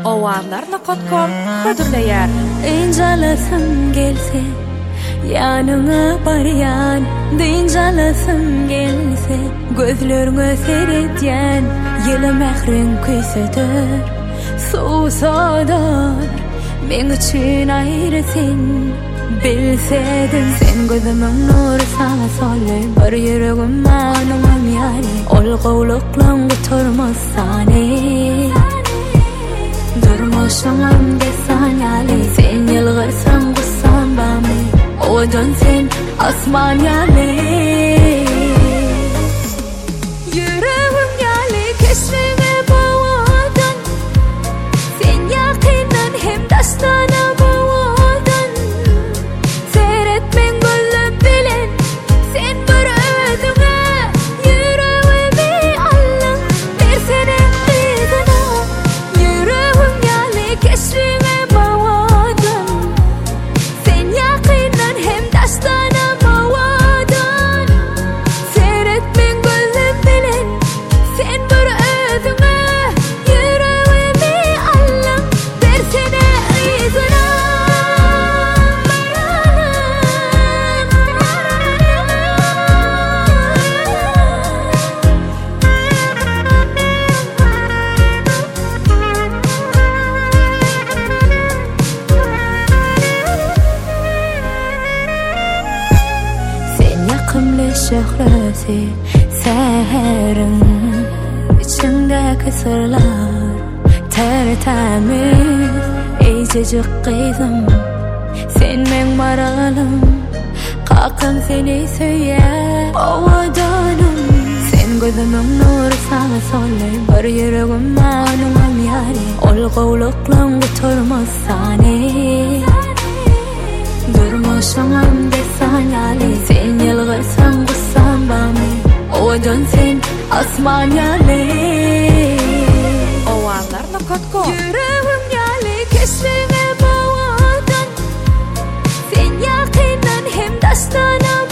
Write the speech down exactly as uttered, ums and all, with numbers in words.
Ovarlar nokot kom hödürleýär. İncalasın gelse yanına baryan, dincalasın gelse gözlerine seyretyen, yılı mehrin küsüdür susadar. Men üçün ayrısın bilsedim, sen gözümün nuru sana soly, bir yüregim manumam yari, ol gowluklan guturmaz sani. Durmuşamam desan yali, sen yılgırsan gussan bami, odan sen asman yali. Yüreğim yali, keşfime bawadan, sen yakinan hem dastana bawadan. Seyretmen gözüm bilen, sen bir ödüne, yüreğimi alın, versene kızına. Yüreğim yali, keşfime bawadan, sen yakinan hem dastana bawadan. Seyretmen gözüm bilen, sen bir ödüne, yüreğimi alın, versene kızına. Sen yakımlı şöhreti, seherin içindeki sırlar tertemiz, ececik kızım. Sen men maralım, kakım seni söyler ovadanım. Sen gözümün nuru sana soly, bir yüregim manumam yari, ol gowluklan guturmaz sani. Durmuşamam desan yali, sen yılgırsan gussan bami, odan sen asman yali. Ovarlar nokot kom. Yüreğim yali, keşfime bawadan, sen yakinan hem dastana